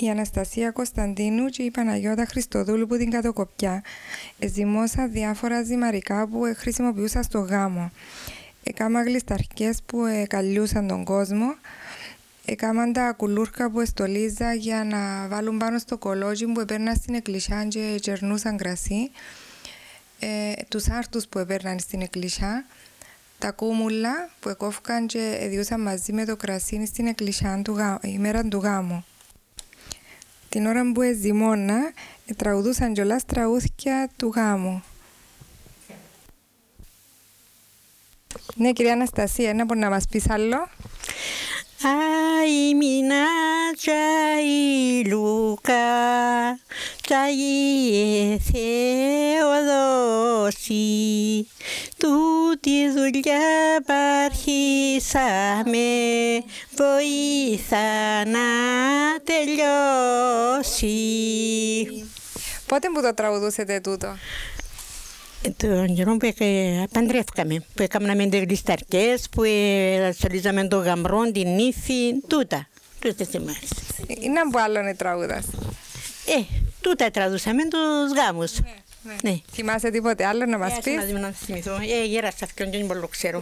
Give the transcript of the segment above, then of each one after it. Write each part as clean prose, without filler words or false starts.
Η Αναστασία Κωνσταντίνου και η Παναγιώτα Χριστοδούλου που την Κατοκοπιά ζυμώσαν διάφορα ζυμαρικά που χρησιμοποιούσαν στο γάμο. Έκαναν γλισταρκές που καλιούσαν τον κόσμο. Έκαναν τα κουλούρκα που εστολίζαν για να βάλουν πάνω στο κολότσι που έπαιρναν στην εκκλησιά και κερνούσαν κρασί. Τους άρτους που έπαιρναν στην εκκλησιά. Τα κούμουλα που εκόφηκαν και διούσαν μαζί με το κρασί στην εκκλησιά ημέρα του γάμου. Την ώρα που ζυμώνα, τραγουδούσαν κιόλας τραγούδια του γάμου. Ναι, κυρία Αναστασία, να μπορεί να μας πεις άλλο. Ai mina chai Luca chai Θεοδόση τούτη δουλειά αρχίσαμε βοήθα να τελειώσει. Πότε που το τραγουδούσετε τούτο? Τον καιρό που παντρεύκαμε, που έκαναμε τις γλισταρκές, που στολίζαμε το γαμπρό, την νύφη, τούτες τις ημέρες. Είναι που άλλο είναι τραγούδας? Τούτα τραγουδούσαμε τους γάμους. Ναι. Θυμάσαι τίποτε άλλο να μας πεις? Να θυμηθώ, γέρασα αυτόν και δεν μπορώ να ξέρω.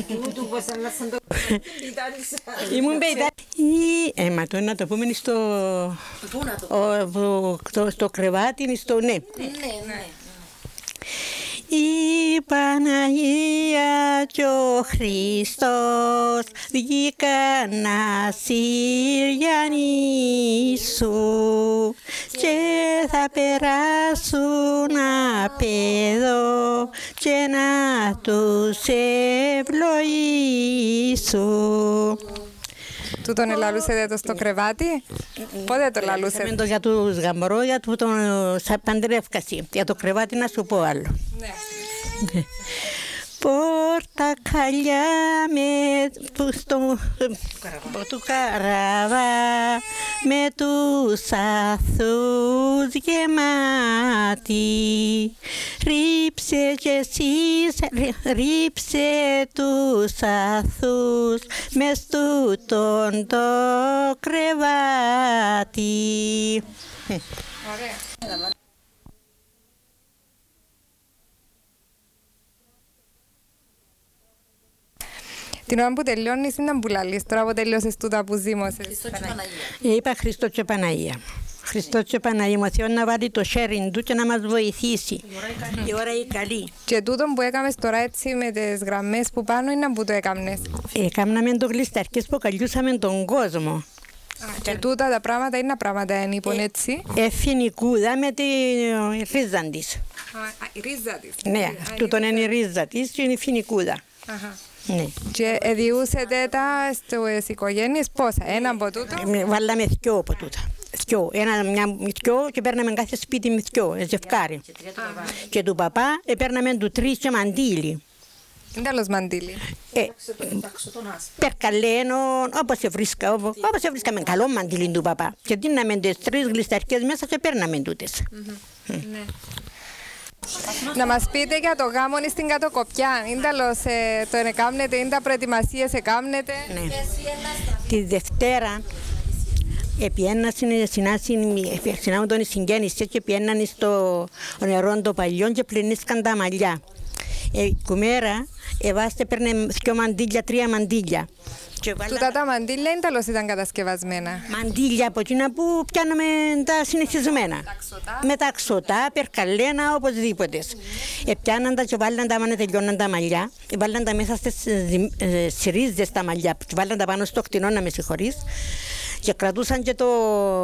Ήμουν πέιτα. Μα το να το πούμε στο κρεβάτι, ναι. Η Παναγία και ο Χριστός βγήκαν να συριανίσουν και θα περάσουν απ' εδώ και να τους ευλογήσουν. Τούτον ελαλούσετε το στο κρεβάτι? Πότε το λαλούσετε? Το για τους γαμπρό, για τον παντρεύκαση. Για το κρεβάτι να σου πω άλλο. Ναι. Πορτακαλιά του καράβα με τους αθούς γεμάτη. Ρίψε κι εσείς, ρίψε τους αθούς μες τούτον το κρεβάτι. Ωραία. Την ώρα που τελειώνεις είναι να μπουλαλείς, τώρα που τελειώσες τούτα που ζήμωσες. Είπα Χριστό και Παναγία. Χριστό και Παναγία μου, Θεό να βάλει το χέρι του και να μας βοηθήσει. Η ώρα η καλή. Και τούτον που έκαμες τώρα έτσι με τις γραμμές που πάνω είναι που το έκαμνες? Έκαναμε το γλισταρκές που καλιούσαμε τον κόσμο. Και τούτα τα πράγματα είναι πράγματα είναι έτσι? Φοινικούδα με τη ρίζα της. Η ρίζα της. Ναι, τούτον είναι η ρίζα της και είναι η φοινικούδα. Ναι. Και διούσετε τα στις οικογένειες πόσα, ένα από τούτο? Βάλαμε δυο από τούτα. Δυο και παίρναμε κάθε σπίτι με δυο, ζευκάρι. Και του παπά παίρναμε του τρεις και μαντήλι. Είναι τέλος μαντήλι. Περκαλένο, όπως βρίσκαμε καλό μαντήλι του παπά. Και δίναμε τις τρεις γλισταρκές μέσα και παίρναμε τούτες. Να μας πείτε για το γάμο στην Κατοκοπιά. Είναι τέλος το εκάμνετε, είναι τα προετοιμασίες εκάμνετε? Ναι. Τη Δευτέρα επιέναν συνάδουν τον συγγέννηση και επιέναν στο νερό το παλιό και πλυνίσκαν τα μαλλιά. Κουμέρα, εβάστε παίρνε 2 μαντήλια, 3 μαντήλια. Τούτα τα μαντήλια είναι τέλος ήταν κατασκευασμένα? Μαντήλια από εκείνα που πιάναμε τα συνηθισμένα. Με τα αξωτά, περκαλένα, οπωσδήποτε. Πιάναν τα και βάλαν τα μάνα τελειώναν τα μαλλιά. Βάλαν τα μέσα στις ρίζες τα μαλλιά. Βάλαν τα πάνω στο κτηνό, να με συγχωρείς. Και κρατούσαν και το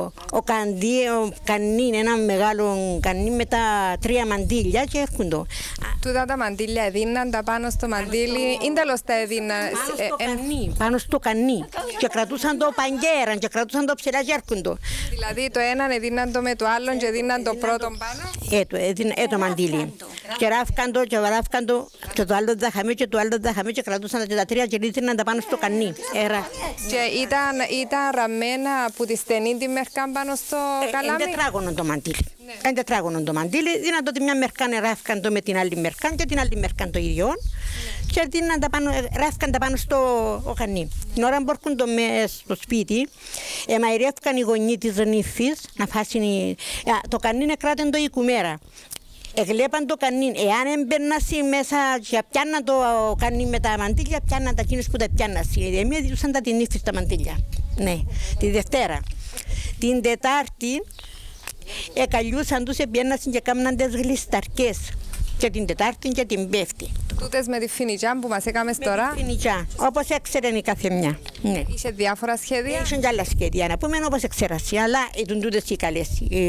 κανί, ένα μεγάλο κανί με τα 3 μαντήλια και έρχονται. Τούτα τα μαντήλια έδιναν τα πάνω στο μαντήλι, είναι τέλος τα έδιναν? Πάνω στο κανί. Και κρατούσαν το παγκέραν και κρατούσαν το ψηλά και έρχονται. Δηλαδή το έναν έδιναν το με το άλλον και έδιναν το πρώτο πάνω? Το μαντήλι. Και ράφκαν το και ράφκαν το και το άλλο δαχαμί και το άλλο δαχαμί και κρατούσαν και τα 3 και έδιναν τα πάνω στο κανί. Και ήταν ραμμένα που τη στενή τη μερκάν πάνω στο καλάμι? Είναι τετράγωνο το μαντήλι. Κάνει τετράγωνο το μαντίλι, δίναν το τη μια μερκά ράφκαν το με την άλλη μερκά και την άλλη μερκά το ίδιο. Και δίναν τα πάνω, ράφκαν τα πάνω στο οκανί. Την ώρα που έρχονται το μέσα στο σπίτι, μαϊρεύκαν οι γονείς της νύφης να φάσουν. Το κανί κράτην το οικουμέρα. Εγλέπαν το κανί. Εάν έμπαινασαι μέσα και πιάνναν το κανί με τα μαντήλια, πιάνναν τα εκείνους που τα πιάννασαι. Εμείς διούσαν τα την νύφη στα μαντήλια. Ναι, τη Δευτέρα. Την Τετάρτη, καλιούσαν τους, πιάννασαν και κάμναν τις γλισταρκές. Και την Τετάρτη και την Πέμπτη. Τούτες με τη φινιτζά που μας έκαμες τώρα. Με τη φινιτζά, όπως έξερε η κάθε μια. Ναι. Είχε διάφορα σχέδια. Είχαν και άλλα σχέδια, να πούμε όπως εξέρασε, αλλά ήταν τούτες οι καλές.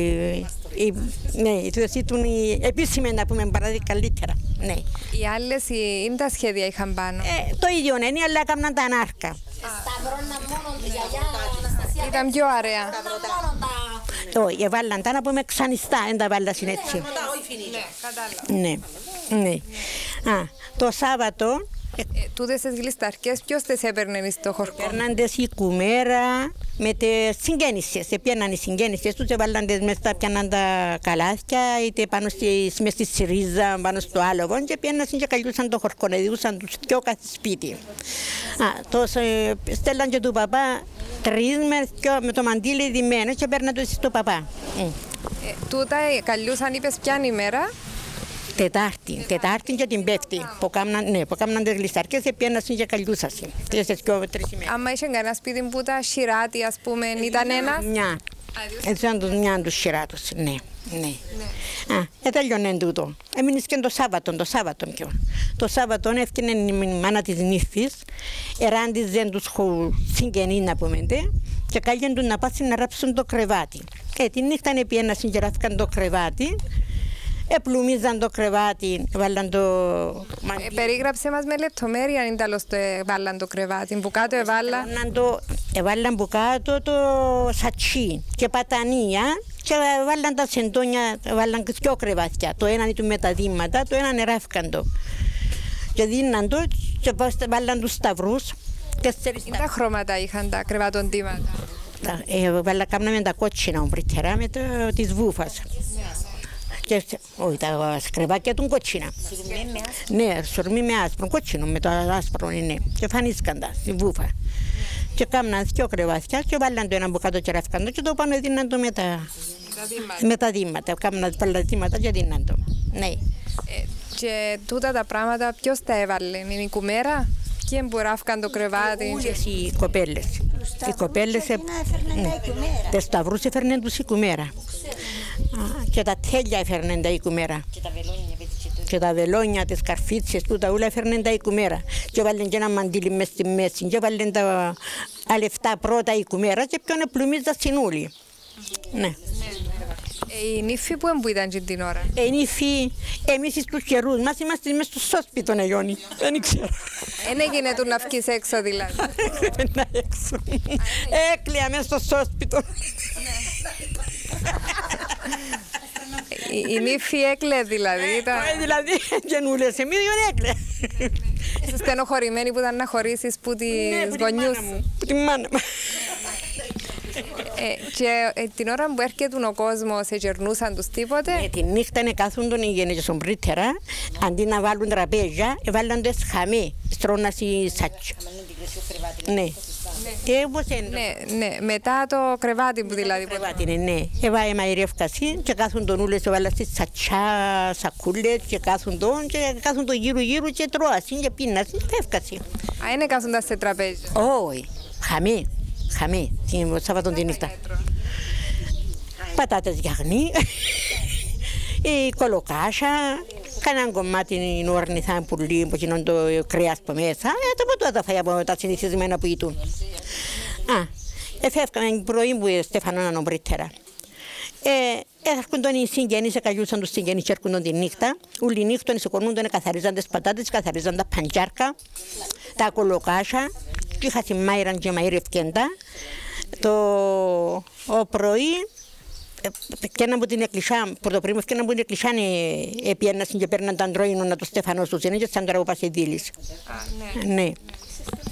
Ναι, τούτες ήταν οι επίσημες, να πούμε, παράδειγμα καλύτερα. Ναι. Οι άλλες, είναι τα σχέδια είχαν πάνω. Το ίδιο είναι, αλλά έκαναν τα ανάρκα. Ήταν πιο ωραία. Όχι, έβαλαν τα να πούμε ξανιστά, δεν τα βάλαν έτσι. Ναι, ναι. Το Σάββατο τούτες τις γλισταρκές ποιος τις έπαιρνε στο χορκό? Παίρναν τις η κουμέρα με τις συγγέννησες. Πιάνναν οι συγγέννησες τους, έβαλαν τις μέσα, πιάνναν τα καλάθια, είτε πάνω μες στη σιρίζα, πάνω στο άλογο και πιάνναν και καλιούσαν το χορκό, διούσαν τους δυο κάθε σπίτι. Στέλναν και του παπά τρεις με το μαντίλι δημένο και παίρναν τους στο παπά. Τούτα καλιούσαν, είπες, ποιαν ημέρα? Τετάρτη και την Πέμπτη που κάμναν τις γλισταρκές και πιένασαν και καλιούσασαν. Τρεις ημέρες. Άμα είχε κανένα σπίτι που τα σιράτη, ας πούμε, ήταν ένας? Μια. Έτσι ήταν τους μια τους σιράτους, ναι. Τέλειωνε τούτο. Έμεινες και το Σάββατο πιο. Το Σάββατο έφτιανε η μάνα της νύφης, εράντιζαν τους συγγενείς να πούμε και κάλιαν τους να πάσουν να ράψουν το κρεβάτι. Τη νύχτα πιένασαν και ράφηκαν το κρεβάτι. Επλουμίζαν το κρεβάτι, βάλαν το μαντίλι. Περίγραψε μας με λεπτομέρεια αν τέλος το βάλαν το κρεβάτι. Που κάτω έβαλαν που κάτω το σατσί και πατανία και βάλαν τα σεντόνια, βάλαν δυο κρεβάτια. Το ένα ήταν με τα δήματα, το ένα ράφηκαν το. Και δίναν το και βάλαν τους σταυρούς. Είναι τα χρώματα είχαν τα κρεβατοντήματα. Κάμναμε τα κότσινα ομπριτέρα με της βούφας. Όχι, τα σκρεβάκια του κότσινα. Ναι, σορμί με άσπρο, κότσινο με το άσπρο είναι. Και φανίσκαν τα στη βούφα. Και κάμναν δυο κρεβάτια και βάλαν το ένα από κάτω και ράφκαν το και το πάνω δίναν το με τα δήματα. Κάμναν τα δήματα και δίναν το. Ναι. Και τούτα τα πράγματα ποιος τα έβαλε, είναι η κουμέρα? Ποιοι που ράφκαν το κρεβάτι? Όλες οι κοπέλες. Οι κοπέλες τις σταυρούς έφερναν τους η κουμέρα. Και τα τέλεια έφερναν τα οικουμέρα. Και τα βελόνια, τις καρφίτσες, τούτα όλα έφερναν τα οικουμέρα. Και βάλουν και ένα μαντίλι μες στη μέση και βάλουν τα λεφτά πρώτα οικουμέρα και ποιον επλουμίζαν στην ούλη. Ναι. Η νύφη που ήταν την ώρα? Η νύφη, εμείς στους καιρούς μας είμαστε μες στο σώσπιτο, Ιόνι. Δεν ξέρω. Εν έγινε του να βγεις έξω δηλαδή? Να έξω. Έκλεια μες στο σώσπιτο. Η νύφη έκλαιε δηλαδή? Δηλαδή γενούλες εμείς έκλαιε. Είσαι στενοχωρημένη που ήταν να χωρίσεις που τις γονιούς? Που τη μάνα μου. Και την ώρα που έρχεται ο κόσμος, γερνούσαν τους τίποτε? Τη νύχτα κάθονταν οι γενικές ομπρίτερα, αντί να βάλουν τραπέζια, βάλαν το χαμέ, στρώνασι σάτσο. Ναι. Ναι, μετά το κρεβάτι που δηλαδή. Κρεβάτι, ναι. Έβαε μαϊρεύκαση και κάθονταν όλες, έβαλαν στις σατσά, σακούλες και κάθονταν γύρω-γύρω και τρώασαν και πίνασαν και φεύκασαν. Είναι κάθοντας σε τραπέζια? Όχι, χαμέ, την Σάββατο τη νύχτα. Πατάτες γιαγνή, η κολοκάσα, κανέναν κομμάτι είναι όρνηθα πουλί που γίνονται το κρέας από μέσα, το ποτέ τα φάει από τα συνηθισμένα που ήταν. Εφεύκαμε πρωί που στεφανώναν ομπρίτερα. Έρχονταν οι συγγενείς, καλιούσαν τους συγγενείς και έρχονταν τη νύχτα. Ούλη νύχτα σηκωνούνταν, καθαρίζαν τις πατάτες, καθαρίζαν τα παντζάρκα, τα κολοκάσα. Είχα τη μάιραν και μαϊρεύκαν τα. Το πρωί, πιέναν από την εκκλησιά, πρωτοπρίμω, πιέναν από την εκκλησιά, πιέναν και παίρναν τα αντρόινο να το στεφανώ στους είναι και σαν τώρα που πας ειδήλεις. Ναι.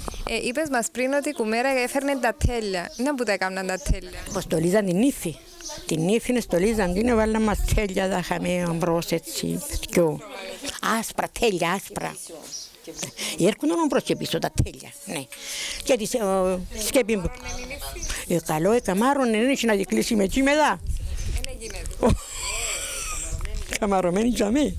Είπες μας πριν ότι η κουμέρα έφερνε τα τέλεια. Να που τα έκαναν τα τέλεια? Αποστολίζαν την νύφη. Την ήρθινε στολίζαν, την έβαλαν μας τέλεια, τα είχαμε μπρος έτσι, πιο άσπρα, τέλεια, άσπρα. Έρχονταν μπρος και πίσω τα τέλεια, ναι. Και τη σκέπη μου, καλό καμάρον, δεν έχει να δικλείσει με εκεί μετά. Καμαρωμένη για μí.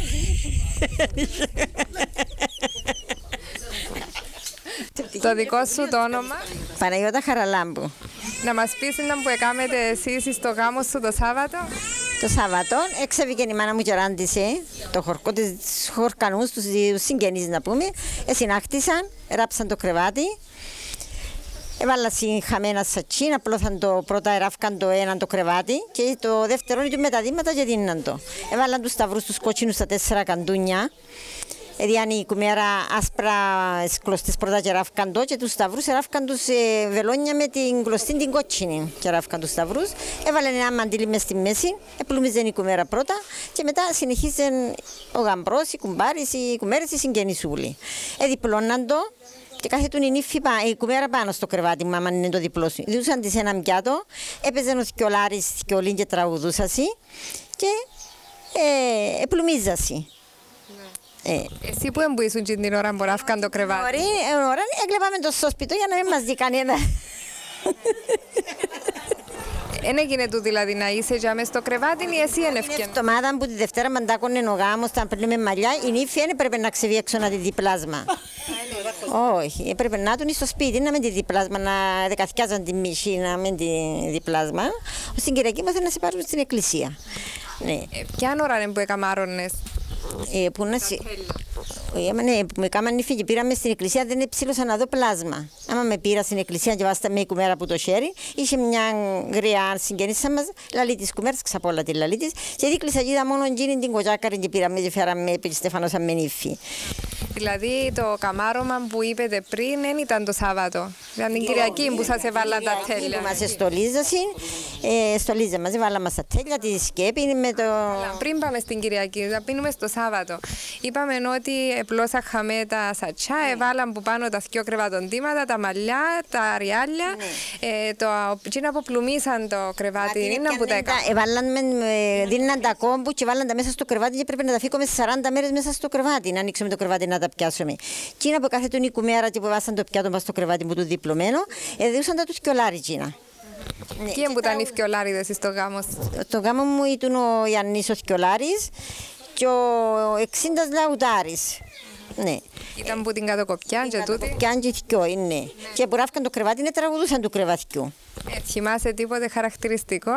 Το δικό σου το όνομα? Παναγιώτα Χαραλάμπου. Να μας πεις να που έκαμετε εσείς στο γάμο σου το Σάββατο. Το Σάββατο έξεβηκε η μάνα μου και ράντισε το χορκό της χορκανούς, τους συγγενείς να πούμε. Συνάχτησαν, ράψαν το κρεβάτι. Έβαλα χαμένα σατσίν, απλώς το πρώτα εράφκαν το έναν το κρεβάτι και το δεύτερο είναι με τα δήματα και δίναν το. Έβαλαν τους σταυρούς τους κότσινους στα 4 καντούνια. Διάνει η κουμέρα άσπρα κλωστές πρώτα και ράφκαν το και τους σταυρούς ράφκαν τους βελόνια με την κλωστή την κότσινη και ράφκαν τους σταυρούς. Έβαλαν ένα μαντήλι μες στη μέση, επλούμιζαν η κουμέρα πρώτα και μετά συνεχίζαν ο γαμπρός, οι κουμπάρες, οι κουμέρες, οι συγγενείς όλοι. Διπλώναν το και κάθετουν η κουμέρα πάνω στο κρεβάτι μου, άμα είναι το διπλό σου. Διούσαν της έναν πιάτο, έπαιζαν ο θκιολάρης θκιολήν και τραγουδούσασι και επλουμίζασι. Εσύ που εμπουήσουν την ώρα που ράφκαν το κρεβάτι? Ώρα έκλεπαμε το σώσπιτο για να μην μας δει κανένα. Εν έγινε του δηλαδή να είσαι για μες στο κρεβάτι ή εσύ εν ευκαιρία? Μια εβδομάδα που τη Δευτέρα μαντάκωνε ο γάμος, όταν παίρνουμε μαλλιά, η νύφη δεν έπρεπε να ξεβεί έξω να τη δει πλάσμα. Όχι, έπρεπε να τουν στο σπίτι, να μην τη δει πλάσμα, να δεκαθιάζαν τη μισή, να μην τη δει πλάσμα. Στην Κυριακή μας να σε πάρουν στην εκκλησία. Ποια ώρα είναι που εκαμάρωνες? Που να που με κάμαν νύφη και πήραμε στην εκκλησία, δεν εψήλωσα να δω πλάσμα. Άμα με πήρα στην εκκλησία και βάστα με η κουμέρα από το χέρι, είχε μια γριά συγγενήσα μας, λαλή της κουμέρας, ξαπόλα τη λαλή της, και δίκλεισα και είδα μόνο εκείνη την κοτσάκαρη και πήραμε και φέραμε επί Στεφανόσα με νύφη. Δηλαδή το καμάρωμα που είπετε πριν δεν ήταν το Σάββατο, ήταν την Κυριακή που σας έβαλαν τα τέλεια. Που μας στολίζα μας, έβαλα μας τα τέλεια, τη σκέπη με το... Πριν πάμε στην Κυριακή, θα πίνουμε στο Σάββατο. Είπαμε ότι απλώς είχαμε τα σατσά, έβαλαν που πάνω τα δυο κρεβατοντήματα, τα μαλλιά, τα ριάλια. Εκείνα που πλουμίσαν το κρεβάτι, είναι που τα έκαναν. Δίναν τα κόμπου και βάλαν τα μέσα στο κρεβάτι και πρέπει να τα φύγουμε 40 μέρες μέσα στο κρεβάτι, να ανοίξουμε το κρεβάτι να τα πιάσουμε. Εκείνα που κάθετουν η κουμέρα και που βάσαν το πιάτο μας στο κρεβάτι μου του διπλωμένο, διούσαν τα τους κιολάρι εκείνα. Ποιοι που ήταν οι φκιολάριδες στο γάμο? Στο γάμο μου ήταν ο Ιαννής ο Φκιολάρης και ο 60 Λαουτάρης. Ναι. Ήταν που την κατοκοπιά και τούτη? Κατοκοπιά και θκιό, ναι. Και που ράφκαν το κρεβάτι, ναι, τραγουδούσαν του κρεβατιού. Θυμάσαι τίποτε χαρακτηριστικό?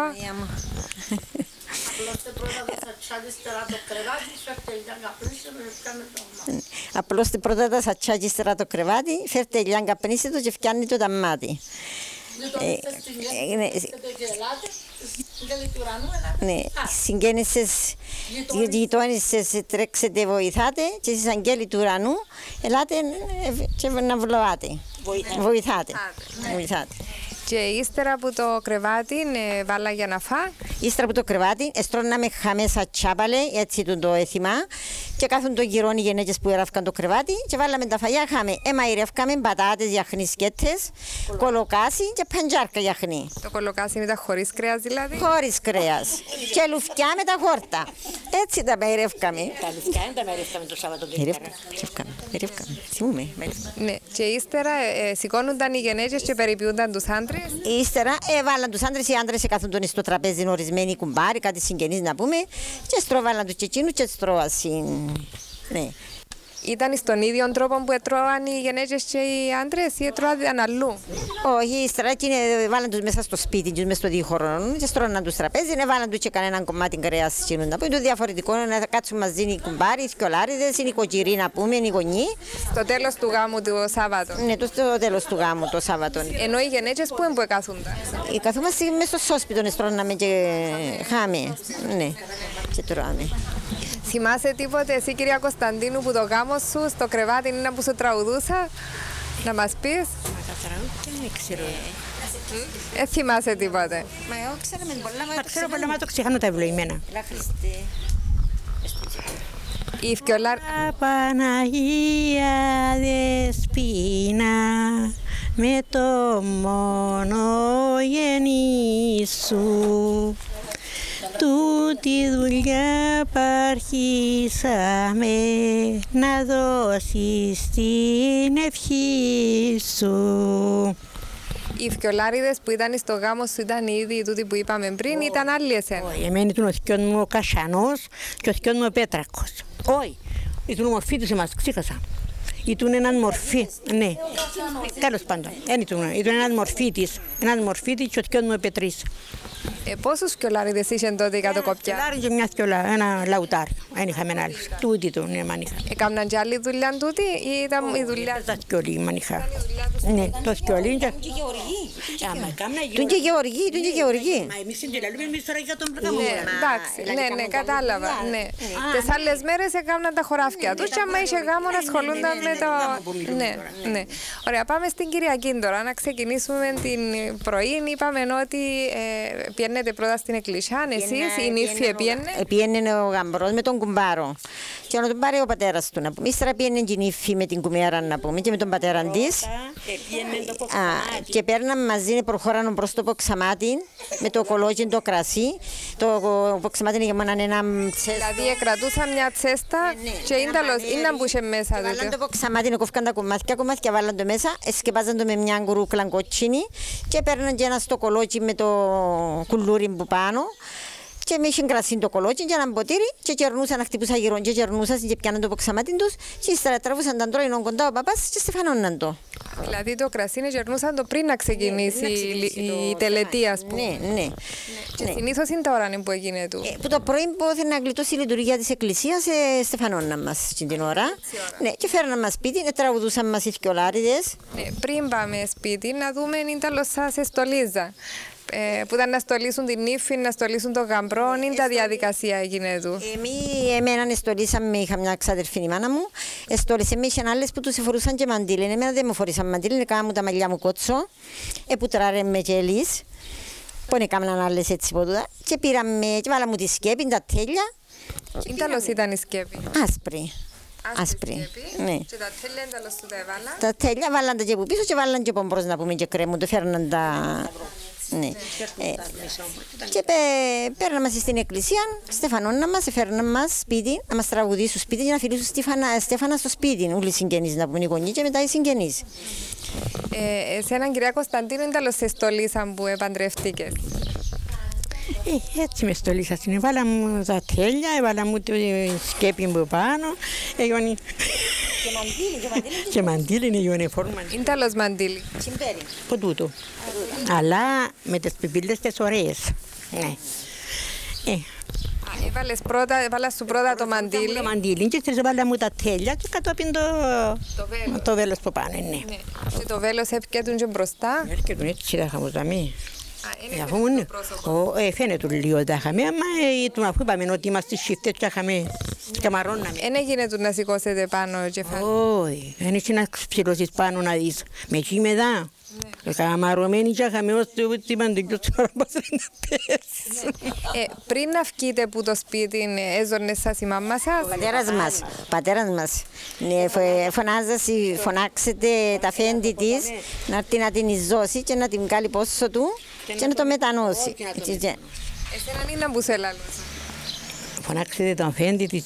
Απλώς πρώτα τα σατσά και ύστερα το κρεβάτι, φέρτε ηλιάν καπνίστε το και φτιάνει το ταμάτι. Ναι, συγγένισσες, γειτόνισσες, τρέξετε, βοηθάτε και εσείς αγγέλοι του ουρανού, ελάτε και να βλοάτε. Βοηθάτε. Και ύστερα από το κρεβάτι βάλα για να φά? Ύστερα από το κρεβάτι, εστρώναμε χαμέσα τσάπαλε, έτσι το έθιμα, και κάθον το γυρών οι γενέκες που εράφκαν το κρεβάτι και βάλαμε τα φαγιά, χάμε, εμαϊρεύκαμε πατάτες, γιαχνί σκέτες, κολοκάσι και παντζάρκα γιαχνί. Το κολοκάσι ήταν χωρίς κρέας δηλαδή? Χωρίς κρέας. Και λουφκιά με τα χόρτα. Έτσι τα μαϊρεύκαμε. Τα λουφκιά δεν τα μαϊρεύκαμε το Σάββατο. Μαϊρεύκαμε. Θυμούμε. Ναι, και ύστερα σηκώνονταν οι γενέκες και περιποιούνταν τους άντρες? Ύστερα βάλαν τους άντρες, οι άντρες καθόντον στο τραπέζι ορισμένοι κουμπάρι, κάτι συγγενείς να πούμε, και στρώβαλαν τους τσεκίνους και στρώασιν. Ναι. Ήταν στον ίδιο τρόπο που έτρωαν οι γενέκες και οι άντρες ή έτρωαν αλλού? Όχι, ύστερα βάλαν τους μέσα στο σπίτι τους, μέσα στο διχορό και στρώναν τους τραπέζι, βάλαν τους και κανέναν κομμάτι κρέας σύνουν. Να πούμε το διαφορετικό είναι να κάτσουν μαζί οι κουμπάροι, οι θκιολάριδες, οι νοικοκυροί να πούμε, οι γονείς. Στο τέλος του γάμου το Σάββατο? Ναι, στο τέλος του γάμου το Σάββατο. Ενώ οι γενέκες πού είναι που εκάθονταν? Καθόμαστε μέσα στο σώσπιτο, στρώναμε και χάμε. Ναι, και τρώμε. Θυμάσαι τίποτε εσύ κυρία Κωνσταντίνου που το γάμο σου στο κρεβάτι είναι που σου τραγουδούσα? Να μας πεις? Μα τα τραγούδια δεν ξέρω. Θυμάσαι τίποτε? Μα εγώ ξέραμε πολλά, μα ξέρω πολλά, μα το ξεχάνω τα ευλογημένα. Η Φκιολάρ... Παναγία Δεσπίνα, με το μονογενή σου. Τούτη δουλειά παρχίσαμε να δώσεις την ευχή σου. Οι φκιολάριδες που ήταν στο γάμο σου ήταν ήδη τούτοι που είπαμε πριν, ήταν άλλοι εσένα? Όχι, εμένα ήταν ο θκιόν μου ο Κασανός και ο θκιόν μου ο Πέτρακος. Όχι, ήταν ο μορφή τους εμάς, ξέχασα. Ήταν έναν μορφή, ναι, τέλος πάντων, ήταν έναν μορφή της και ο θκιόν μου ο Πετρής. Πόσους φκιολάριδες είχαν τότε οι κατοκοπιά? Φκιολάρι και μια φκιολά, ένα λαουτάρι, δεν είχαμε άλλους. Τούτη τον εμάν είχα. Έκαναν και άλλη δουλειά τούτη ή ήταν η δουλειά? Τα σκιολί εμάν είχα. Ναι, το σκιολί και... Του και γεωργοί. Μα εμείς συντελαλούμε εμείς τώρα για τον Εντάξει, ναι, κατάλαβα. Τις άλλες μέρες έκαναν τα χωράφια τους και άμα είχε γάμο να ασχολούνταν με το... Ναι. Ωραία, πάμε στην Κυριακή τώρα. Να ξεκινήσουμε την πρωί. Είπαμε ότι πιένετε πρώτα στην εκκλησιά, εσείς, η νύφη πιένε. Πιένε ο γαμπρός με τον κουμπάρο. Και να τον πάρει ο πατέρας του να πούμε. Ύστερα πιένε και η νύφη με την κουμιέρα να πούμε και με τον πατέρα της. Και παίρναμε μαζί, προχώραν προς το ποξαμάτι με το κολόγι το κρασί. Το ποξαμάτι είναι για μόνο ένα τσέστα. Δηλαδή κρατούσαν μια τσέστα και ήταν που είχε μέσα. Βάλαν το ποξαμάτι, κόφκαν τα κομμάτια, βάλαν το μέσα, σκεπάζαν το με μια γκουρούκλα κοτσίνη και παίρναν και ένα στο κολόγι με το κουλούρι που πάνω. Και με είχαν κρασί το κολόγι και έναν ποτήρι και κερνούσαν να χτυπούσα γύρω και κερνούσαν και πιάναν το ποξαμάτι τους και ύστερα τραβούσαν τα τρώινο κοντά ο παπάς και στεφανώναν το. Δηλαδή το κρασί κερνούσαν το πριν να ξεκινήσει η τελετή, ας πούμε. Ναι. Και συνήθως είναι τα ώρα που έγινε του. Που το πρωί που ήθελε να γλιτώσει η λειτουργία της εκκλησίας στεφανώναν μας την ώρα. Ναι, και φέρναν μας σπίτι, τραγουδούσαν μας οι φκιολάριδες. Πριν πάμε σπίτι να δούμε αν τα λοσά σε στολίζα. Που ήταν να στολίσουν την νύφη, να στολίσουν τον γαμπρό, είναι τα διαδικασία έγινε του. Εμένα στολίσαμε, είχα μια ξαδερφή η μάνα μου, στόλισε με, είχαν άλλες που τους φορούσαν και μαντήλι. Εμένα δεν μου φορήσαν μαντήλι, έκανα μου τα μαλλιά μου κότσο, επούτραρε με και ελίς, που έκαναν άλλες έτσι ποτούτα, και πήραμε και βάλαμε τη σκέπη, τα τέλεια. Τι τέλος ήταν η σκέπη? Άσπρη. Ναι. Και τα τέλεια τέλος του τα έβαλα. Τα τέλεια βάλαν τα και από πίσω και βάλαν και από μπρος να πούμε και κρέμουν, το φέρναν τα... Ναι. Και παίρναν μας στην εκκλησία, στεφανώναν μας, έφερναν μας σπίτι, να μας τραγουδήσουν σπίτι και να φιλήσουν στέφανα στο σπίτι. Όλοι οι συγγενείς να πούμε οι γονείς και μετά οι συγγενείς. Εσέναν κυρία Κωνσταντίνου, είναι τέλος σε στολίσαν που επαντρευτήκες? Έτσι με στολίσαν, έβαλα μου τα τέλεια, έβαλα μου τη σκέπη μου πάνω, και μαντήλι είναι η uniform. Είναι τέλος μαντήλι. Που τούτο. Αλλά με τις πιπίλες τις ωραίες. Έβαλα σου πρώτα το μαντήλι. Το μαντήλι και στις έβαλα μου τα τέλεια και κατόπιν το βέλος που πάνω. Και το βέλος έπιε και μπροστά. Έρχεται έτσι τα χαμουζαμί. Φαίνεται λίγο τα είχαμε, αλλά αφού είπαμε ότι είμαστε σύφτες και είχαμε καμαρώναμε. Δεν έγινε του να σηκώσετε πάνω και φάνε? Όχι, δεν έχει να ψηλώσεις πάνω να δεις. Με εκεί με δά. Καμαρωμένοι και είχαμε ως το παντικιός τώρα πώς να πέσουν. Πριν να βγείτε από το σπίτι, έζωνε σας η μαμά σας? Πατέρας μας. Φωνάξετε τα φέντη της, να έρθει να την ιζώσει και να την βγάλει πόσο του και να το μετανώσει. Εσέναν είναι που σε λαλούσα. Φωνάξετε τον φέντη της.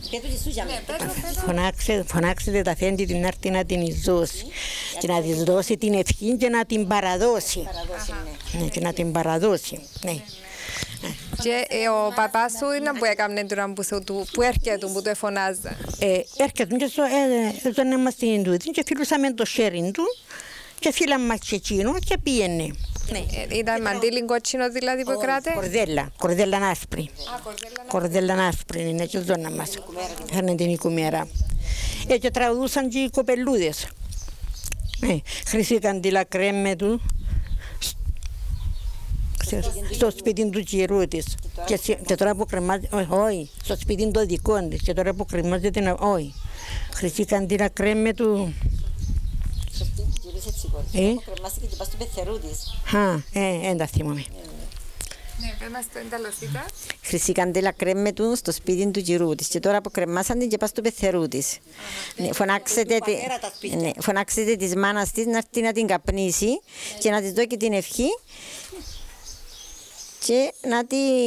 Φωνάξετε τα φέντη την να έρθει να την ιζώσει και να της δώσει την ευχή και να την παραδώσει. Και να την παραδώσει. Και ο παπάς σου είναι που έκαμε τώρα που έρχεται, που το εφωνάζα? Έρχεται και ζώνε μας την τούτη και φιλούσαμε το σέριν του και φίλαμε μας και εκείνο και πήγαινε. Ήταν μαντήλι κότσινο δηλαδή που κράτε? Κορδέλα άσπρη. Κορδέλα άσπρη είναι και ζώνα μας. Είχαν την οικουμέρα. Και τραγουδούσαν και οι κοπελούδες. Χρυσή καντήλα κρέμε του στο σπίτι του κυρού της. Και τώρα που κρεμάζεται, όχι, στο σπίτι το δικό της. Και τώρα που κρεμάζεται, όχι. Χρυσή καντήλα κρέμε του. Κρεμάστηκε και πας του πεθερού της. Δεν τα θυμάμαι. Ναι, πες μας το ενταλωσίτα. Χρυσή καντέλα κρέμε του στο σπίτι του γυρού της και τώρα αποκρεμάσαν την και πας στο πεθερού της. Ναι, φωνάξετε της μάνας της να έρθει να την καπνίσει και να της δώσει την ευχή και να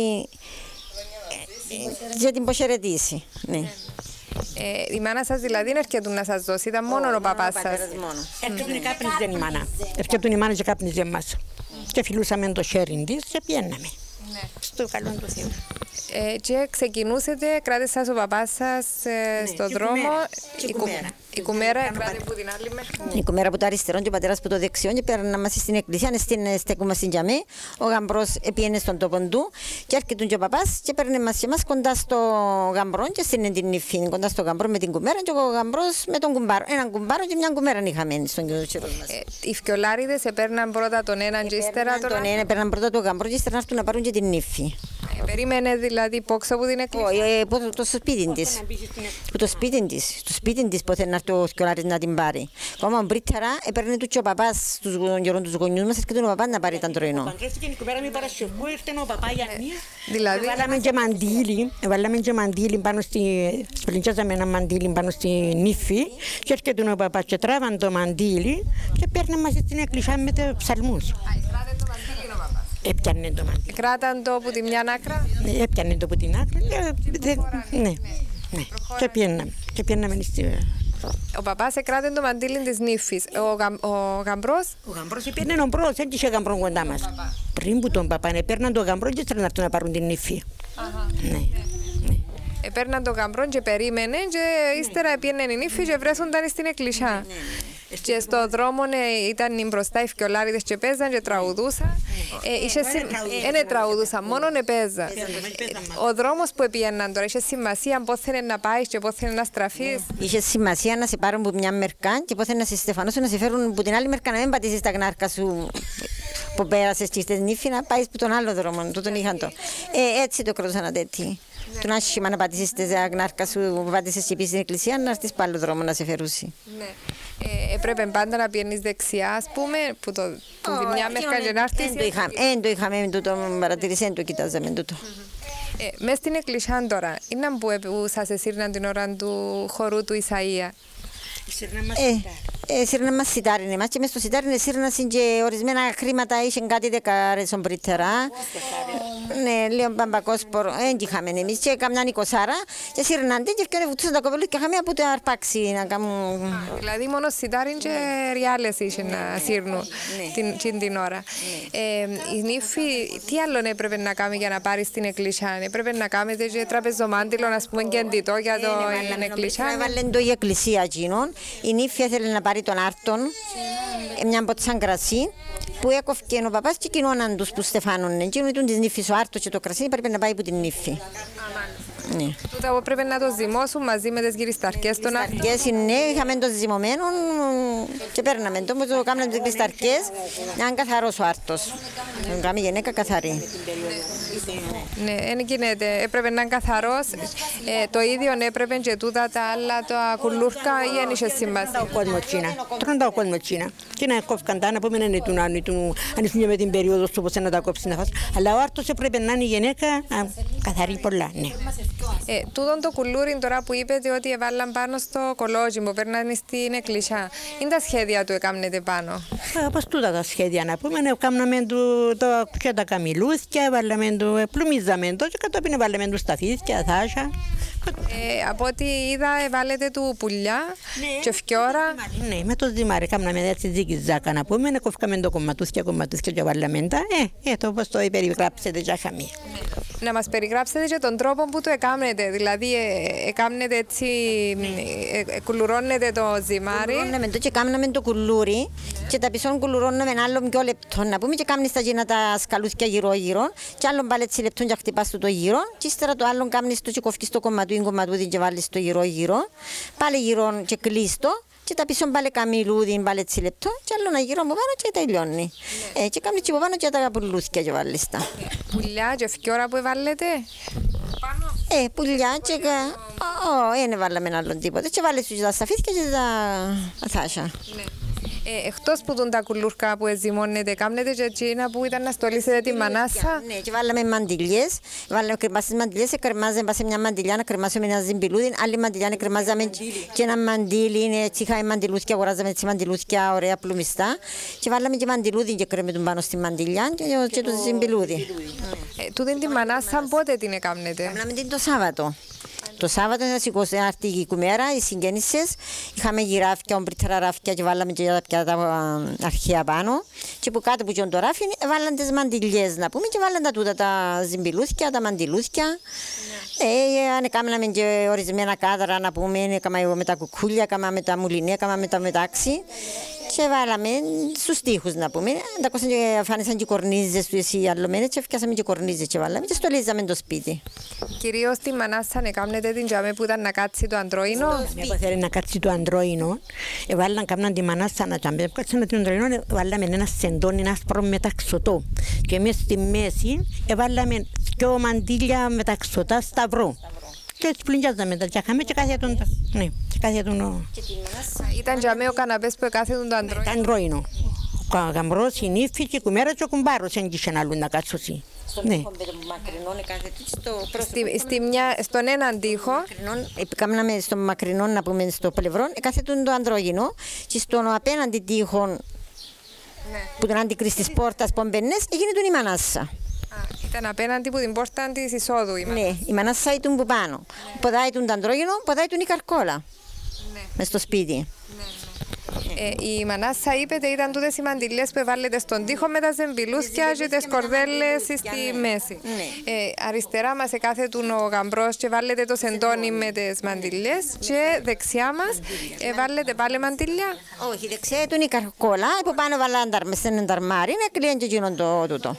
την ποσαιρετήσει. Ναι. Η μάνα σας δηλαδή είναι έρχεται να σας δώσει, ήταν μόνο ο παπάς σας. Έρχεται και κάπνιζε η μάνα. Έρχεται η μάνα και κάπνιζε μας. Και φιλούσαμε το χέρι της και πιέναμε. Στο καλό του Θεού. Και ξεκινούσετε, κράτε σας ο παπάς σας στον δρόμο. Η κουμέρα κράτε που την άλλη μεριά. Η κουμέρα που το αριστερό και ο πατέρας που το δεξιό και πέραν μας στην εκκλησία, στέκουμε στην τζαμί. Ο γαμπρός πήγαινε στον τόπο του και έρχεται και ο παπάς και παίρνε μας και εμάς κοντά στο γαμπρό και στην την νυφή, κοντά στο γαμπρό με την κουμέρα και ο γαμπρός με τον κουμπάρο. Έναν κουμπάρο και μια κουμέρα είχαμε στον κύριο μας. Οι φκιολάριδες έπαιρναν πρώτα τον έναν και ύστερα τον άλλον. Έπαιρναν πρώτα τον γαμπρό και ύστερα να πάρουν και την νύφη. Περίμενε δηλαδή πόξο από την εκκλησία. Το σπίτι της. Το σπίτι της που θέλει να έρθει ο σκιολάρης να την πάρει. Ακόμα πρίτερα έπαιρνε του και ο παπάς τους γονιούς μας, έρχεται ο παπάς να πάρει τον πρωινό. Παντρεύτηκε η κουβέρα με Παρασκευού, ήρθε ο παπά Γιάννη. Δηλαδή Βάλαμε και μαντήλι πάνω σπλιντσάζαμε ένα μαντήλι πάνω στη νύφη και έρχεται ο παπάς και τράβαν το μαντήλι και παίρνε μας στην εκκλησία με τους ψαλμούς. Έπιανε το μαντήλι. Κράταν το από τη μια άκρα. Έπιανε το από την άκρα. Ναι. Και πιέναμε ο παπάς εκράτε το μαντήλι της νύφης. Ο γαμπρός. Ο γαμπρός έπαιρνε ο μπρος, δεν είχε γαμπρό κοντά μας. Πριν που τον παπά έπαιρναν το γαμπρό και ήθελαν να έρθουν να πάρουν την νύφη. Έπαιρναν το γαμπρό και περίμενε και ύστερα πήγαινε η νύφη και βρέσονταν στην εκκλησιά. Και στο δρόμο ήταν μπροστά οι φκιολάριδες και παίζαν και τραγουδούσαν. Δεν τραγουδούσαν, μόνο παίζαν. Ο δρόμος που πήγαιναν τώρα είχε σημασία πώς θέλει να πάει και πώς θέλει να στραφείς. Είχε σημασία να σε πάρουν από μια μερκά και πώς θέλει να σε στεφανώσουν, να σε φέρουν από την άλλη μερκά, να μην πατήσεις τα γνάρκα σου που πέρασες και στις νύφη, να πάεις από τον άλλο δρόμο. Τον είχαν το. Έτσι το κρατούσαν τέτοιο. Του να άσχημα να πατήσεις τα γνάρκα σου που πάτησες και πήγες στην εκκλησία, να έρθεις πάλι δρόμο να σε φερούσει. Έπρεπε πάντα να πιένεις δεξιά, ας πούμε, που τη μια μερκά και να έρθεις. Εν το είχαμε τούτο παρατηρήσει, εν το κοιτάζαμε τούτο. Μες στην εκκλησιά τώρα, είναι που σας εσύρναν την ώρα του χορού του Ισαΐα. Σύρνα μας σιτάρινε μας και μες στο σιτάρινε σύρνασαν και ορισμένα χρήματα είχαν κάτι δεκάρες ομπρίτερα. Ναι, λίγο μπαμπακόσπορο, δεν είχαμε εμείς και καμιά νικοσάρα και σύρναντε και έφτιανε βουτούσαν τα κοπελούς και είχαμε από το αρπάξει να κάνουν. Δηλαδή μόνο σιτάριν και ριάλες είχαν να σύρνουν την ώρα. Η νύφη τι άλλον έπρεπε να κάνει για να πάρει στην εκκλησιά? Έπρεπε να κάνετε και τραπεζομάντιλο, ας πούμε, και αντιτό για την εκκλησιά? Έβαλαν το η εκκλησία εκείνον. Η νύφη ήθελε να πάρει τον άρτον, μια μποτσάν κρασί, που έκοφκε ο παπάς και κοινώναν τους που στεφάνουνε. Εκείνον ήταν της νύφης ο άρτος και το κρασί, πρέπει να πάει από την νύφη. Ναι. Τούτα πρέπει να το ζυμώσουν μαζί με τις γυρισταρκές των άρτων. Ναι, είχαμε το ζυμωμένο και παίρναμε το, το κάναμε τις γυρισταρκές, να είναι καθαρός ο άρτος. Να κάνει γυναίκα καθαρή. Ναι, δεν γίνεται. Έπρεπε να είναι καθαρός. Το ίδιο έπρεπε και τούτα τα άλλα, τα κουλούρκα ή δεν είχε σημασία. Τρώνε ο κόσμος Τσίνα. Και να κόφκαν τα, να πούμε να είναι αν είσαι με την περίοδο του πώς να τα κόψει να φας. Αλλά ο άρτος έπρεπε να είναι η γυναίκα καθαρή πολλά. Τούτον το κουλούρι τώρα που είπετε ότι έβαλαν πάνω στο κολόζι που παίρνανε στην εκκλησιά. Είναι τα σχέδια του έκαμνετε πάνω? Όπως τούτα τα σχέδια να πούμε, έκαναμε τα καμιλούθια, έβαλαμε το, πλουμίζαμε το και κατόπιν έβαλαμε το σταθίδια, θάσια. Από ό,τι είδα βάλετε του πουλιά και φκιόρα. Ναι, με το ζυμάρι κάναμε έτσι ζυγιζάκα να πούμε, κόφκαμε το κομματούθια και βάλαμε τα. Το όπως το περιγράψετε για χαμή. Να μας περιγράψετε και τον τρόπο που το έκαμνετε, δηλαδή έκαμνετε έτσι, κουλουρώνετε το ζυμάρι. Κουλουρώναμε το και κάναμε το κουλούρι και τα πισόν κουλουρώναμε ένα άλλο πιο λεπτό να πούμε και κάνεις τα γίνα τα σκαλούθια γύρω-γύρω και άλλον πάλι έτσι λεπτό και χτυπάς το γύρω και ύστερα το άλλον κάνεις το και κοφκείς το κομματούδι και βάλεις το γύρω-γύρω, πάλι γύρω και κλείστο. Και τα πίσω πάλι καμιλούδι, πάλι έτσι λεπτό και άλλο να γύρω από πάνω και τελειώνει. Και κάνεις και από πάνω και τα πουλούθια και βάλεις τα. Πουλιά και φκιόρα που βάλετε πάνω? Πουλιά και... δεν βάλαμε άλλον τίποτα. Και βάλεις και τα σταφίδια και τα θάσια. Εκτός που τα κουλούρκα που εζυμώνετε, κάνετε και εκείνα που ήταν να στολίσετε τη μανάσα. Ναι, και βάλαμε μαντιλιές, βάλαμε κρεμάσεις μαντιλιές, κρεμάζαμε σε μια μαντιλιά να κρεμάσουμε ένα ζυμπιλούδι, άλλη μαντιλιά να κρεμάζαμε και ένα μαντίλι, έτσι είχαμε μαντιλούθια, αγοράζαμε έτσι μαντιλούθια ωραία πλουμιστά και βάλαμε και μαντιλούδι και κρέμετουν πάνω στη μαντιλιά και το ζυμπιλούδι. Τούτη τη μανάσα πότε την έκαμνετε? Κάναμε την το Σάββατο. Το Σάββατο ήταν 20 ημέρα, οι συγγένισσες, είχαμε γυράφια, ομπρίτερα ράφια και βάλαμε και τα αρχαία πάνω και που κάτω που και το ράφι βάλαν τις μαντιλιές να πούμε και βάλαν τα τούτα τα ζυμπιλούθια, τα μαντιλούθια. Έκαναμε και ορισμένα κάδρα να πούμε, έκαναμε με τα κουκούλια, έκαναμε με τα μουλινία, έκαναμε με τα μετάξι και βάλαμε στους τοίχους να πούμε. Αντακούσαν και φάνησαν και κορνίζες τους οι αλλομένες και έφτιασαμε και κορνίζες και βάλαμε και στολίζαμε το σπίτι. Κυρίως τη μανάσα έκαμνετε την τζαμέ που ήταν να κάτσει το αντρόινο. Εγώ θέλει να κάτσει το αντρόινο, βάλαν κάμναν τη μανάσα να τζαμέ, κάτσαμε το αντρόινο, βάλαμε ένα σεντόνι, ένα άσπρο μεταξωτό και μέσα στη μέση βάλαμε δυο μαντίλια μεταξωτά σταυρό. Και έτσι πλυντιάζαμε τα τζαχάμε και κάθετον. Ναι, και κάθετον. Ήταν τζαμέ ο καναπές που κάθετον το αντρόινο. Το αντρόινο. Ο γαμπρός, η νύφη και η κουμέρα και ο κουμπάρος έγγισε άλλου να κάτσωσει. Ναι. Στον έναν τοίχο. Κάμναμε στο μακρινό να πούμε στο πλευρό, κάθετον το αντρόγινο και στον απέναντι τοίχο που τον αντικρίσει της πόρτας πομπενές έγινε τον η μανάσα. Ήταν απέναντι από την πόρτα της εισόδου η μανάσα. Ναι, η μανάσα ήταν που πάνω. Ποδάει τον το αντρόγινο, ποδάει τον η καρκόλα. Μες στο σπίτι. Η μανάσα είπετε ήταν τούτες οι μαντιλιές που βάλετε στον τοίχο με τα ζεμπιλούθια και τις κορδέλες στη μέση. Αριστερά μας εκάθετουν ο γαμπρός και βάλετε το σεντόνι με τις μαντιλιές και δεξιά μας βάλετε πάλι μαντιλιά. Όχι, δεξιά ήταν η καρκόλα, που πάνω βάλαν σε έναν ταρμάρι, να κλείαν και γίνον το τούτο.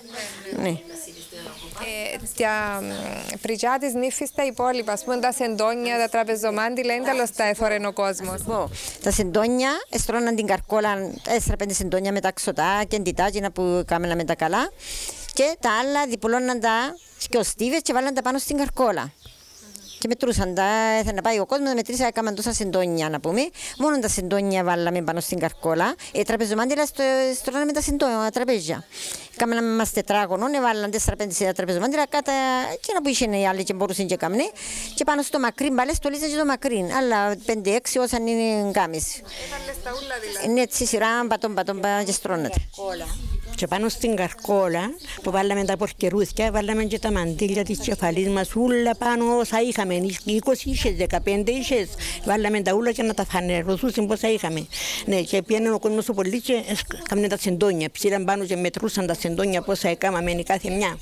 Τα πριτζά της νύφης τα υπόλοιπα, ας πούμε τα σεντόνια, τα τραπεζομάντιλα, είναι τέλος τα έθωρεν ο κόσμος. Τα σεντόνια, εστρώναν την καρκόλα, 4-5 σεντόνια με τα ξωτά και εντυτάκινα που κάμεναν με τα καλά και τα άλλα διπλώναν τα σκιοστίβες και βάλαν τα πάνω στην καρκόλα. Και μετρούσαν τα, ήθελε να πάει ο κόσμος, μετρήσα, έκαναν τόσα σεντόνια να πούμε. Μόνο τα σεντόνια βάλαμε πάνω στην καρκόλα. Τραπεζομάντιλα στρώναμε με τα σεντόνια, τραπέζια. Κάμεναμε μας τετράγωνο, βάλαν 4-5 τραπεζομάντιλα, κάτω και να που είχε οι άλλοι και μπορούσαν και κάμνε. Και πάνω στο μακρύν, μπαλές στολίζαν και το μακρύν. Άλλα 5-6 όσαν είναι γκάμες. Έβαλες τα ούλα δηλαδή. Είναι έτσι σειρά, πατών και στρώνεται. Και πάνω στην καρκόλα που βάλαμε τα πορκερούθια, βάλαμε και τα μαντήλια της κεφαλής μας, ούλα πάνω όσα είχαμε, 20 είχες, 15 είχες, βάλαμε τα ούλα και να τα φανερωθούσαν πόσα είχαμε. Ναι, και πήγαινε ο κόσμος ο πολύ και έκαναν τα σεντόνια, ψήραν πάνω και μετρούσαν τα σεντόνια πόσα έκαναμε κάθε μια.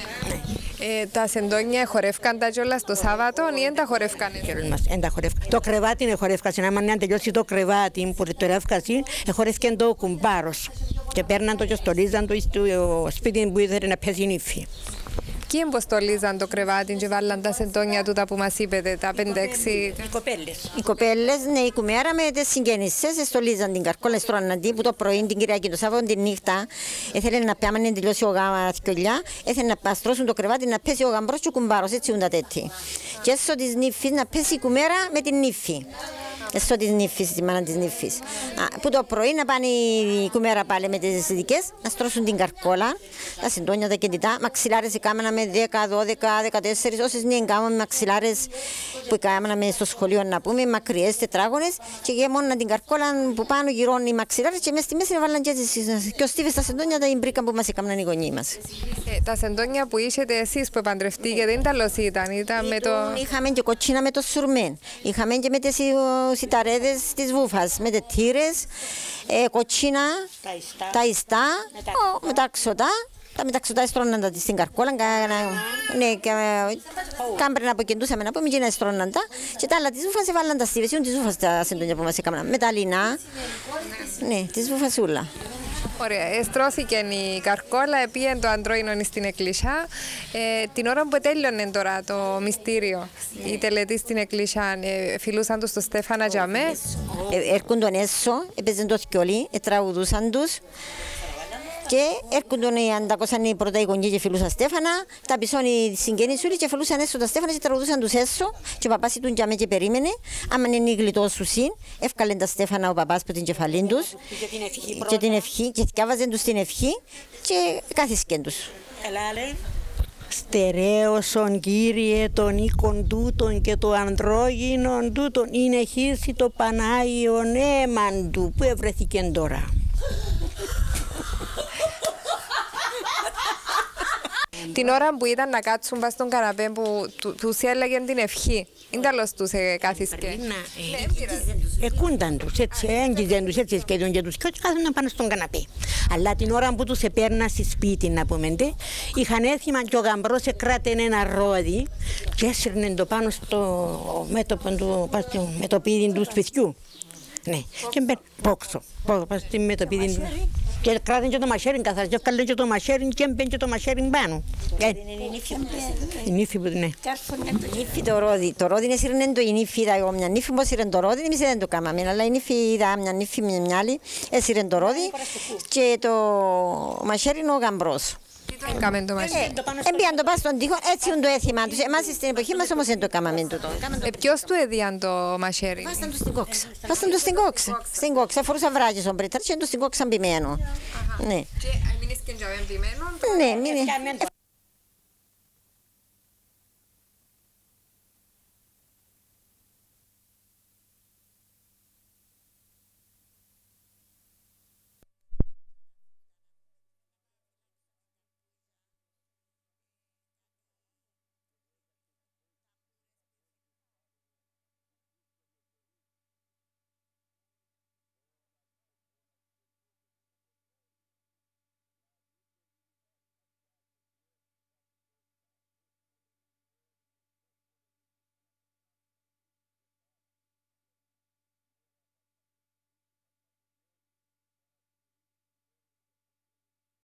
Τα σεντόνια χορεύκαν τα κιόλας το Σάββατο ή δεν τα χορεύκαν? Το κρεβάτι είναι χορεύκαση, άμα αν τελειώσει το κρεβάτι που το ρεύκαση, χορεύκαν το κουμπάρος και παίρναν το και στολίζαν το στο σπίτι που ήθελε να πέσει η νύφη. Ποιοι εμποστολίζαν το κρεβάτι και βάλαν τα σεντόνια τούτα που μας είπετε, τα 5-6? Οι κοπέλες. Οι κοπέλες, ναι, η κουμέρα με τις συγγενήσεις στολίζαν την καρκόλα, στρώναν την που το πρωί, την Κυριακή, το Σάββατο, τη νύχτα. Ήθελε να πιάμε να τελειώσει ο γάμας, ήθελε να παστρώσουν το κρεβάτι, να πέσει ο γαμπρός και ο κουμπάρος, έτσι ούντα τέτοι. Και έσω της νύφης να πέσει η κουμέρα με την νύφη. Έσω της νύφης, τη μάνα της νύφης. Που το πρωί να πάνε η κουμέρα πάλι με τις ειδικές, να στρώσουν την καρκόλα, τα συντόνια, τα κεντητά, μαξιλάρες κάμενα με 10, 12, 14, όσες είναι κάμενα μαξιλάρες που κάμεναμε στο σχολείο να πούμε, μακριές, τετράγωνες και μόνο την καρκόλα που πάνω γυρώνει οι μαξιλάρες και μέσα στη μέση βάλαν και στίβες τα συντόνια τα μπρίκα που μας έκαναν οι γονείς μας. Τα συντόνια που είσετε εσείς που επαντρευτήκατε, δεν ήταν με το... Είχαμε και κοτσίνα με το σουρμέν, είχαμε και με τις σιταρέδες της βούφας, με τετήρες, κοτσίνα, τα ιστά, μεταξωτά. Τα μεταξωτά στρώναν τα στην καρκόλα, ναι, και κάμπρε να αποκεντούσαμε να πούμε και να στρώναν τα και τα άλλα της βούφας έβαλαν τα στίβες, είναι της βούφας τα συντόνια που μας έκαναν, με τα λινά, ναι, της βούφασούλα. Ωραία, εστρώθηκε η καρκόλα, πήγαινε το αντρόινο στην εκκλησιά. Την ώρα που τέλειωνε τώρα το μυστήριο, η τελετή στην εκκλησιά, φιλούσαν τους στο Στέφανα Τζαμέ. Έρχονταν έσω, έπαιζαν το θκιολί, τραγουδούσαν τους. Και έρχονταν οι αντακόσαν οι πρώτα οι γονείς και φιλούσαν Στέφανα, τα πισόν οι συγγενείς όλοι και φιλούσαν έσω τα Στέφανα και τραγουδούσαν τους έσω και ο παπάς ήταν για μέ και περίμενε. Άμα είναι η γλιτώσουσιν, εύκαλεν τα Στέφανα ο παπάς που την κεφαλήν τους και την ευχή και διάβαζαν τους την ευχή και κάθισκεν τους. Στερέωσον Κύριε των οίκων τούτων και το ανδρόγυνον τούτων είναι χύση το Πανάγιον έμαν του που ευρεθήκεν τώρα. Την ώρα που ήταν να κάτσουν πας στον καναπέ που τους έλεγαν την ευχή, είναι τέλος τους κάθισκε. Εκούνταν τους, έτσι, έγγιζαν τους, έτσι σκέδουν και τους και κάθονταν πάνω στον καναπέ. Αλλά την ώρα που τους επέρνα στη σπίτι, να πούμε, είχαν έθιμα και ο γαμπρός εκράτεν ένα ρόδι και έσυρνε το πάνω στο μετωπίδι του σπιτιού. Ναι, και μπαίνει πόξο, στη μετωπίδι του. Και κράτην και το μαχαίριν καθώς, και έφκαλεν και το μαχαίριν και έμπαινε και το μαχαίριν πάνω. Η νύφη που ναι. Η νύφη το ρόδι. Το ρόδι είναι σύρνεν το η νύφη, είδα εγώ μια νύφη που σύρνεν το ρόδι, εμείς δεν το κάμαμε, αλλά η νύφη είδα μια νύφη με μια άλλη, έσυρνεν το ρόδι και το μαχαίριν ο γαμπρός. Έκαμε το μαχαίρι. Εμπίαν το πας στον τοίχο, έτσι είναι το έθιμα τους. Εμάς στην εποχή μας όμως δεν το κάμαμε τούτο. Ποιος του έδιαν το μαχαίρι? Βάσταν τους στην κόξα. Βάσταν τους στην κόξα. Στην κόξα φορούσα βράγες ο Μπρίταρ και τους στην κόξα μπημένο. Ναι. Και μείνεις και εντιαμέν μπημένο? Ναι,